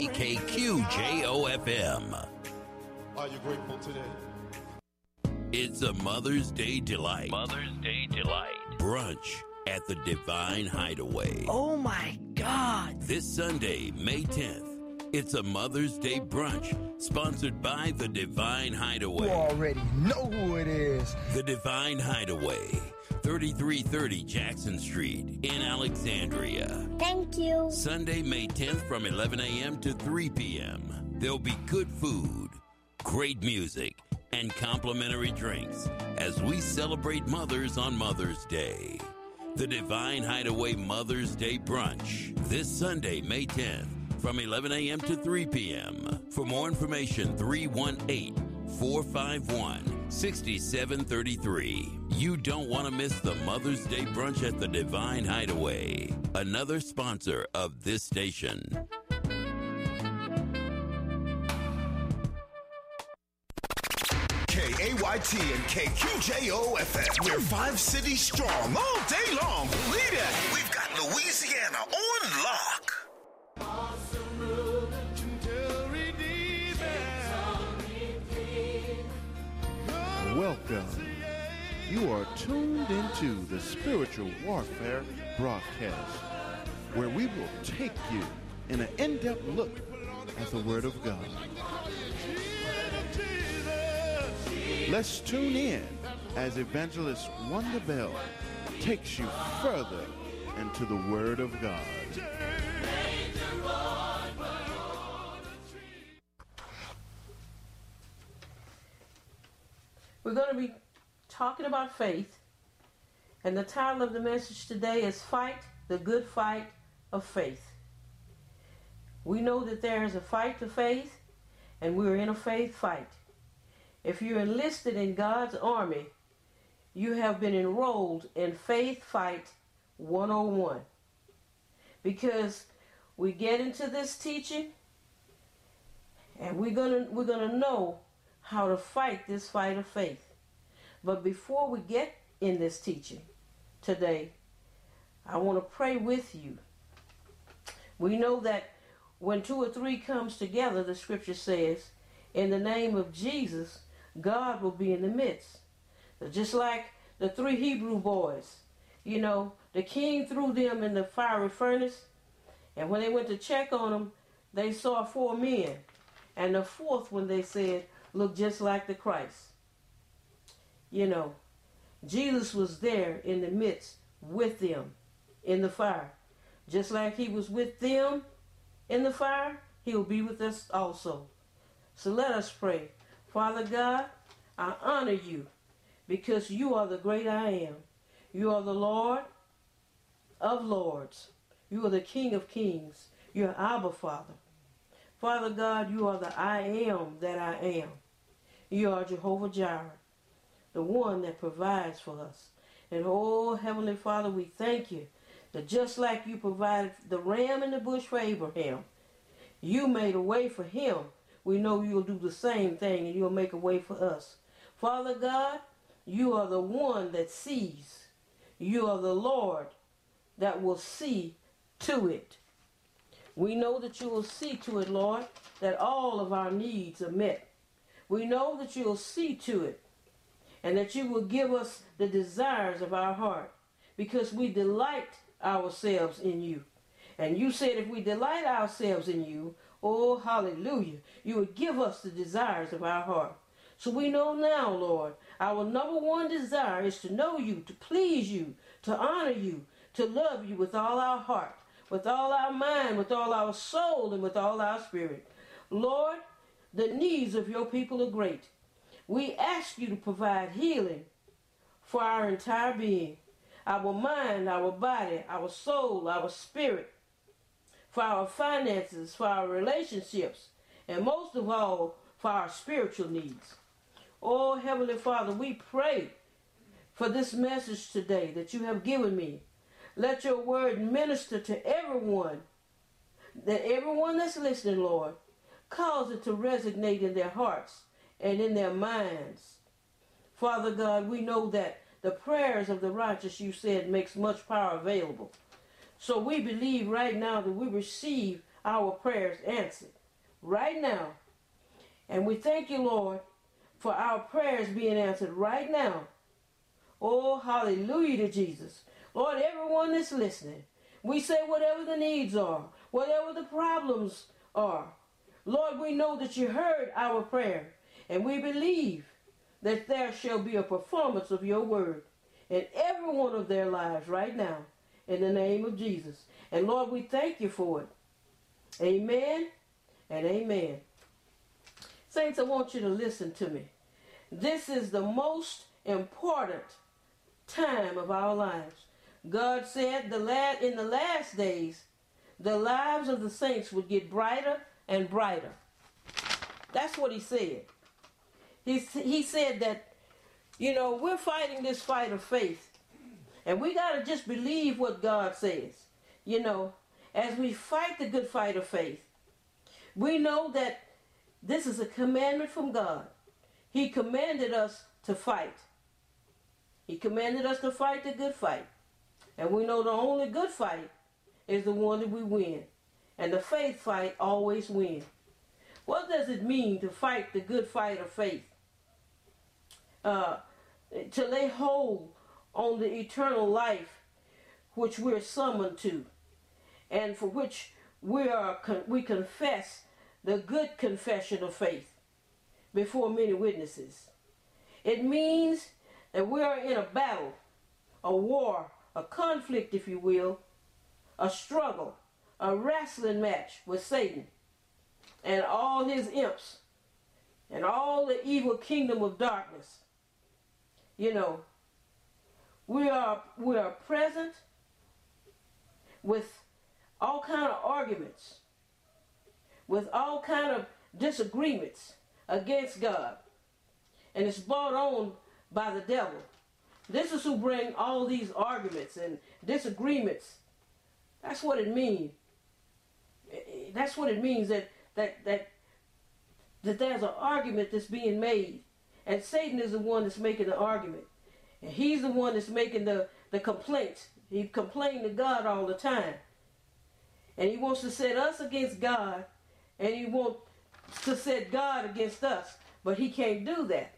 KQJOFM. Are you grateful today? It's a Mother's Day delight. Mother's Day delight. Brunch at the Divine Hideaway. Oh my God. This Sunday, May 10th, it's a Mother's Day brunch sponsored by the Divine Hideaway. You already know who it is. The Divine Hideaway, 3330 Jackson Street in Alexandria. Thank you. Sunday, May 10th from 11 a.m. to 3 p.m. There'll be good food, great music, and complimentary drinks as we celebrate mothers on Mother's Day. The Divine Hideaway Mother's Day Brunch this Sunday, May 10th from 11 a.m. to 3 p.m. For more information, 318-451-6733. You don't want to miss the Mother's Day Brunch at the Divine Hideaway, another sponsor of this station. KAYT and KQJOFM. We're 5 cities strong all day long. Believe it. We've got Louisiana on lock. Welcome. You are tuned into the Spiritual Warfare broadcast, where we will take you in an in-depth look at the Word of God. Let's tune in as Evangelist Wanda Bell takes you further into the Word of God. We're going to be talking about faith, and the title of the message today is Fight the Good Fight of Faith. We know that there is a fight to faith, and we're in a faith fight. If you're enlisted in God's army, you have been enrolled in Faith Fight 101. Because we get into this teaching, and we're gonna know how to fight this fight of faith. But before we get in this teaching today, I want to pray with you. We know that when 2 or 3 comes together, the scripture says, in the name of Jesus, God will be in the midst. Just like the 3 Hebrew boys, you know, the king threw them in the fiery furnace, and when they went to check on them, they saw 4 men. And the 4th one, they said, looked just like the Christ. You know, Jesus was there in the midst with them in the fire. Just like he was with them in the fire, he'll be with us also. So let us pray. Father God, I honor you because you are the great I am. You are the Lord of lords. You are the King of kings. You're Abba, Father. Father God, you are the I am that I am. You are Jehovah Jireh, the one that provides for us. And oh, Heavenly Father, we thank you that just like you provided the ram in the bush for Abraham, you made a way for him. We know you'll do the same thing, and you'll make a way for us. Father God, you are the one that sees. You are the Lord that will see to it. We know that you will see to it, Lord, that all of our needs are met. We know that you will see to it, and that you will give us the desires of our heart, because we delight ourselves in you. And you said if we delight ourselves in you, oh, hallelujah, you would give us the desires of our heart. So we know now, Lord, our number one desire is to know you, to please you, to honor you, to love you with all our heart, with all our mind, with all our soul, and with all our spirit. Lord, the needs of your people are great. We ask you to provide healing for our entire being, our mind, our body, our soul, our spirit, for our finances, for our relationships, and most of all, for our spiritual needs. Oh, Heavenly Father, we pray for this message today that you have given me. Let your word minister to everyone, that everyone that's listening, Lord, cause it to resonate in their hearts and in their minds. Father God, we know that the prayers of the righteous, you said, makes much power available. So we believe right now that we receive our prayers answered right now. And we thank you, Lord, for our prayers being answered right now. Oh, hallelujah to Jesus. Lord, everyone that's listening, we say whatever the needs are, whatever the problems are, Lord, we know that you heard our prayer, and we believe that there shall be a performance of your word in every one of their lives right now, in the name of Jesus. And Lord, we thank you for it. Amen and amen. Saints, I want you to listen to me. This is the most important time of our lives. God said in the last days, the lives of the saints would get brighter and brighter. That's what he said. He said that, we're fighting this fight of faith. And we got to just believe what God says. As we fight the good fight of faith, we know that this is a commandment from God. He commanded us to fight. He commanded us to fight the good fight. And we know the only good fight is the one that we win. And the faith fight always wins. What does it mean to fight the good fight of faith? To lay hold on the eternal life which we're summoned to, and for which we confess the good confession of faith before many witnesses. It means that we are in a battle, a war, a conflict, if you will, a struggle, a wrestling match with Satan and all his imps and all the evil kingdom of darkness. We are present with all kind of arguments, with all kind of disagreements against God. And it's brought on by the devil. This is who bring all these arguments and disagreements. That's what it means. That's what it means that there's an argument that's being made. And Satan is the one that's making the argument. And he's the one that's making the complaints. He complains to God all the time. And he wants to set us against God. And he wants to set God against us. But he can't do that.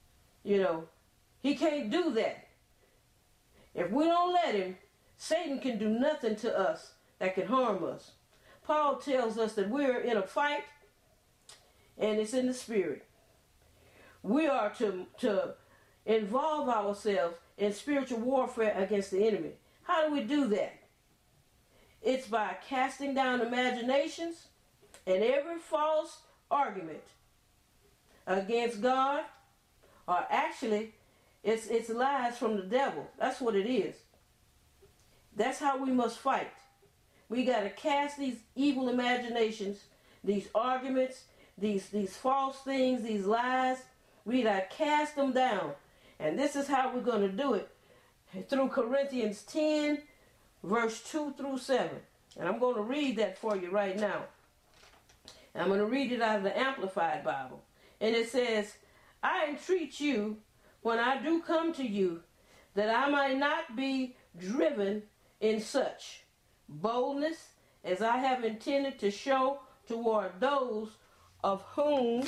He can't do that. If we don't let him, Satan can do nothing to us that can harm us. Paul tells us that we're in a fight, and it's in the spirit. We are to involve ourselves in spiritual warfare against the enemy. How do we do that? It's by casting down imaginations and every false argument against God, or actually, it's lies from the devil. That's what it is. That's how we must fight. We got to cast these evil imaginations, these arguments, these false things, these lies. We got to cast them down. And this is how we're going to do it. Through Corinthians 10, verse 2 through 7. And I'm going to read that for you right now. And I'm going to read it out of the Amplified Bible. And it says, I entreat you, when I do come to you, that I might not be driven in such boldness as I have intended to show toward those of whom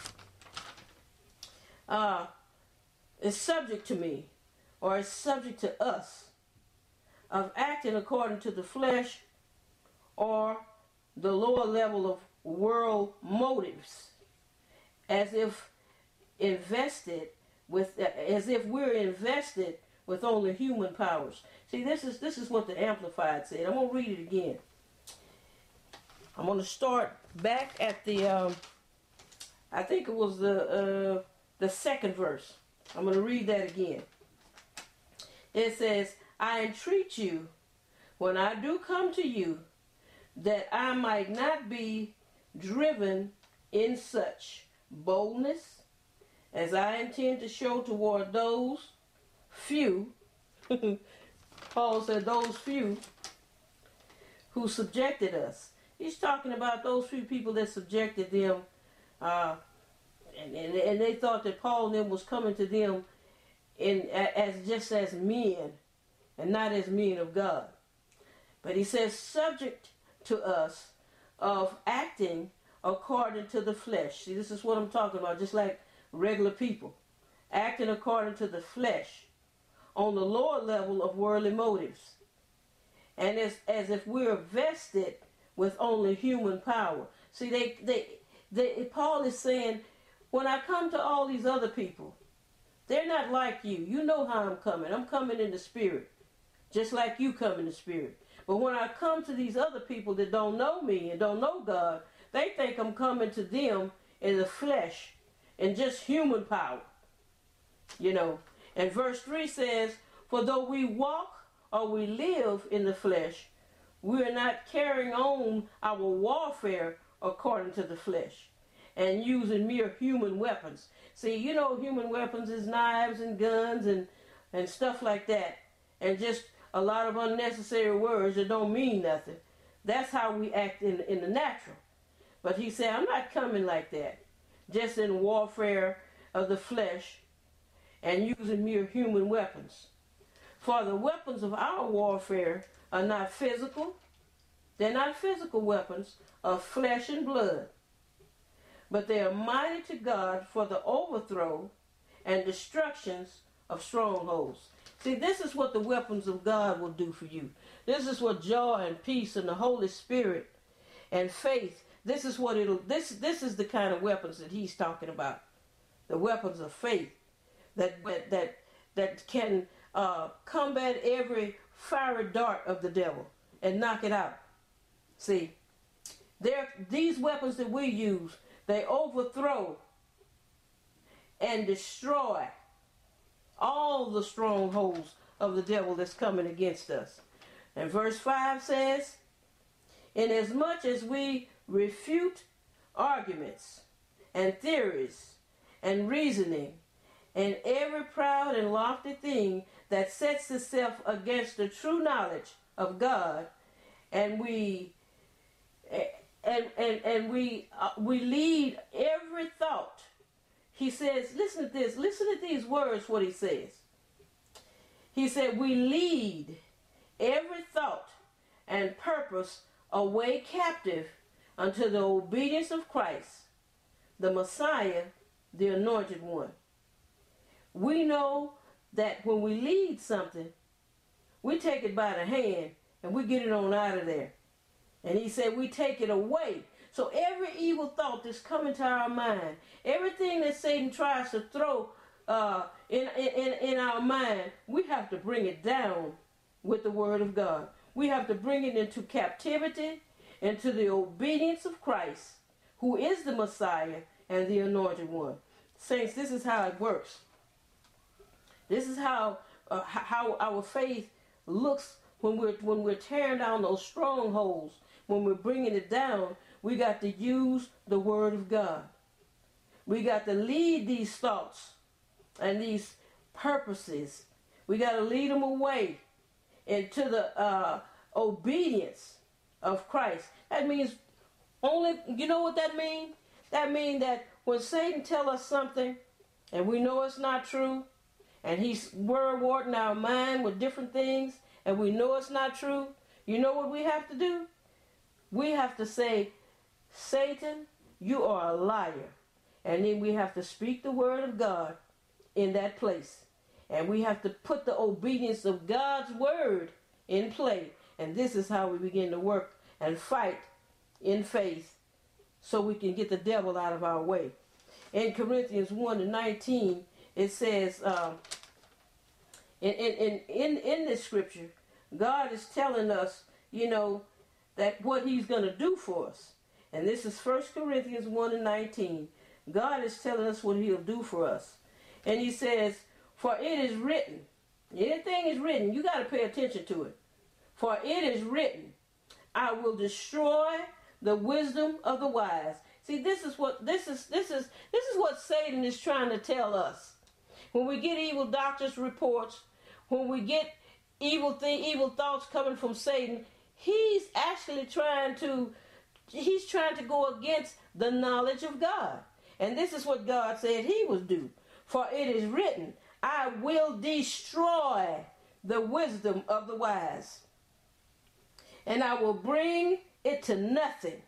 is subject to me, or is subject to us, of acting according to the flesh or the lower level of world motives, as if we're invested with only human powers. See, this is what the Amplified said. I'm going to read it again. I'm going to start back at the I think it was the second verse. I'm going to read that again. It says, I entreat you, when I do come to you, that I might not be driven in such boldness as I intend to show toward those few, Paul said those few, who subjected us. He's talking about those few people that subjected them, and they thought that Paul and them was coming to them as men, and not as men of God. But he says, subject to us of acting according to the flesh. See, this is what I'm talking about, just like regular people. Acting according to the flesh on the lower level of worldly motives. And it's as if we're vested with only human power. See, Paul is saying, when I come to all these other people, they're not like you. You know how I'm coming. I'm coming in the spirit, just like you come in the spirit. But when I come to these other people that don't know me and don't know God, they think I'm coming to them in the flesh and just human power. You know, and verse 3 says, for though we walk or we live in the flesh, we are not carrying on our warfare according to the flesh and using mere human weapons. See, you know, human weapons is knives and guns and stuff like that, and just a lot of unnecessary words that don't mean nothing. That's how we act in the natural. But he said, I'm not coming like that, just in warfare of the flesh and using mere human weapons. For the weapons of our warfare are not physical. They're not physical weapons of flesh and blood, but they are mighty to God for the overthrow and destructions of strongholds. See, this is what the weapons of God will do for you. This is what joy and peace and the Holy Spirit and faith, this is what this is the kind of weapons that he's talking about. The weapons of faith that can combat every fiery dart of the devil and knock it out. See, these weapons that we use, they overthrow and destroy all the strongholds of the devil that's coming against us. And verse 5 says, inasmuch as we refute arguments and theories and reasoning and every proud and lofty thing that sets itself against the true knowledge of God, and we lead every thought. He says, listen to this, listen to these words, what he says. He said, we lead every thought and purpose away captive unto the obedience of Christ, the Messiah, the Anointed One. We know that when we lead something, we take it by the hand and we get it on out of there. And he said we take it away. So every evil thought that's coming to our mind, everything that Satan tries to throw in our mind, we have to bring it down with the word of God. We have to bring it into captivity, into the obedience of Christ, who is the Messiah and the Anointed One. Saints, this is how it works. This is how our faith looks when we're tearing down those strongholds. When we're bringing it down, we got to use the Word of God. We got to lead these thoughts and these purposes. We got to lead them away into the obedience of Christ. That means you know what that means? That means that when Satan tells us something and we know it's not true, and he's word-warding our mind with different things, and we know it's not true, you know what we have to do? We have to say, Satan, you are a liar. And then we have to speak the word of God in that place. And we have to put the obedience of God's word in play. And this is how we begin to work and fight in faith so we can get the devil out of our way. In Corinthians 1:19, it says, in this scripture, God is telling us, you know, that what he's going to do for us. And this is 1 Corinthians 1:19. God is telling us what he'll do for us. And he says, for it is written. Anything is written, you got to pay attention to it. For it is written, I will destroy the wisdom of the wise. See, this is what Satan is trying to tell us. When we get evil doctors' reports, when we get evil thoughts coming from Satan, he's actually trying to go against the knowledge of God. And this is what God said he would do. For it is written, I will destroy the wisdom of the wise, and I will bring it to nothing.